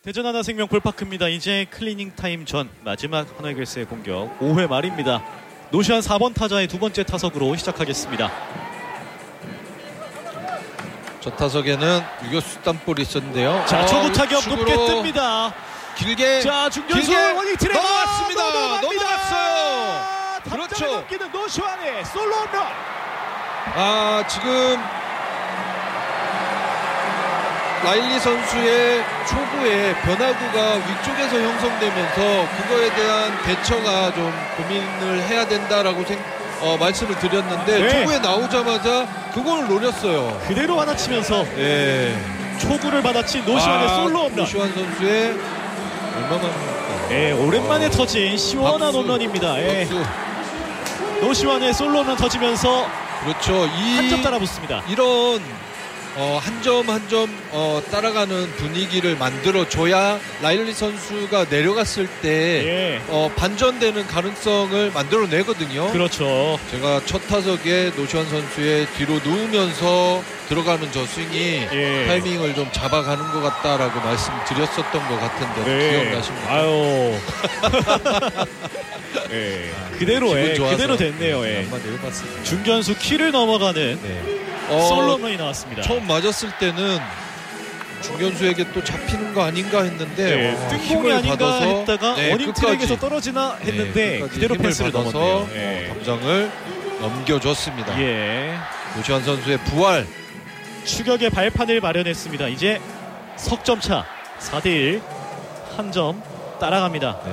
대전 하나생명 볼파크입니다. 이제 클리닝 타임 전 마지막 하나이글스의 공격 5회 말입니다. 노시안 4번 타자의 두 번째 타석으로 시작하겠습니다. 저 타석에는 유격수 땅볼이 있었는데요. 자, 초구 타격 높게 우측으로 뜹니다. 길게. 자, 중견수 길게 원익 트레 넘어갔습니다. 넘어갔어요. 그렇죠. 그렇죠. 넘기는 노시안의 솔로 홈런. 지금 라일리 선수의 초구에 변화구가 위쪽에서 형성되면서 그거에 대한 대처가 좀 고민을 해야 된다라고 말씀을 드렸는데 네. 초구에 나오자마자 그걸 노렸어요. 그대로 받아치면서 네. 초구를 받아친 노시안의 솔로 홈런. 노시안 선수의 얼마만입니까? 네, 오랜만에 터진 시원한 박수. 홈런입니다. 예. 박수. 노시안의 솔로 홈런 터지면서 그렇죠. 한 점 따라붙습니다. 이런 한 점 한 점 따라가는 분위기를 만들어줘야 라일리 선수가 내려갔을 때 예. 반전되는 가능성을 만들어내거든요. 그렇죠. 제가 첫 타석에 노시안 선수의 뒤로 누우면서 들어가는 저 스윙이 예. 타이밍을 좀 잡아가는 것 같다라고 말씀드렸었던 것 같은데 기억나십니까? 아유. 예. 그대로 기분 좋아서 그대로 됐네요. 예. 한마디 해봤습니다. 중견수 키를 넘어가는 네. 솔로 홈런이 나왔습니다. 처음 맞았을 때는 중견수에게 또 잡히는 거 아닌가 했는데 뜬공이 힘을 아닌가 받아서 했다가 원인 트랙에서 끝까지 떨어지나 했는데 끝까지 그대로 힘을 패스를 받아서 넘었네요. 예. 담장을 넘겨줬습니다. 예. 노시안 선수의 부활. 추격의 발판을 마련했습니다. 이제 석점차 4대1 한 점 따라갑니다.